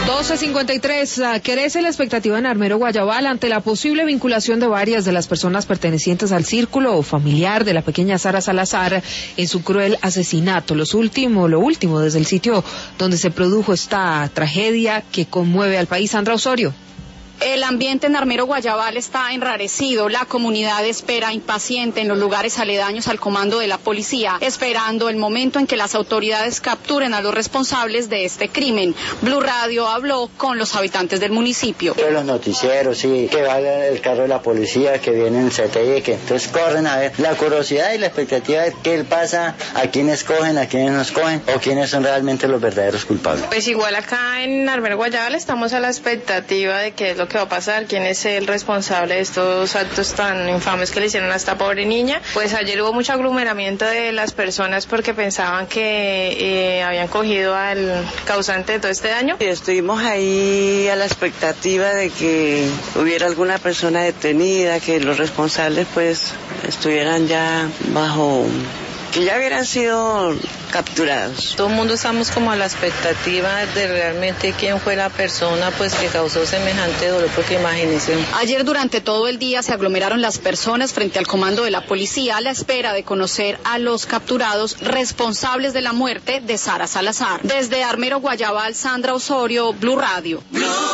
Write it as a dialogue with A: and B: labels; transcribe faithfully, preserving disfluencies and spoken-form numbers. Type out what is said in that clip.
A: doce cincuenta y tres, crece la expectativa en Armero Guayabal ante la posible vinculación de varias de las personas pertenecientes al círculo familiar de la pequeña Sara Salazar en su cruel asesinato. Los últimos, lo último desde el sitio donde se produjo esta tragedia que conmueve al país. Sandra Osorio.
B: El ambiente en Armero Guayabal está enrarecido. La comunidad espera impaciente en los lugares aledaños al comando de la policía, esperando el momento en que las autoridades capturen a los responsables de este crimen. Blue Radio habló con los habitantes del municipio.
C: Los noticieros, sí, que va el carro de la policía, que viene el C T I, que entonces corren a ver la curiosidad y la expectativa de qué pasa, a quiénes cogen, a quiénes nos cogen, o quiénes son realmente los verdaderos culpables.
D: Pues igual acá en Armero Guayabal estamos a la expectativa de qué es lo que va a pasar, quién es el responsable de estos actos tan infames que le hicieron a esta pobre niña. Pues ayer hubo mucho aglomeramiento de las personas porque pensaban que eh, habían cogido al causante de todo este daño.
E: Estuvimos ahí a la expectativa de que hubiera alguna persona detenida, que los responsables pues estuvieran ya bajo, que ya hubieran sido capturados.
F: Todo el mundo estamos como a la expectativa de realmente quién fue la persona pues que causó semejante dolor, porque imagínense.
B: Ayer durante todo el día se aglomeraron las personas frente al comando de la policía a la espera de conocer a los capturados responsables de la muerte de Sara Salazar. Desde Armero Guayabal, Sandra Osorio, Blue Radio. Blue.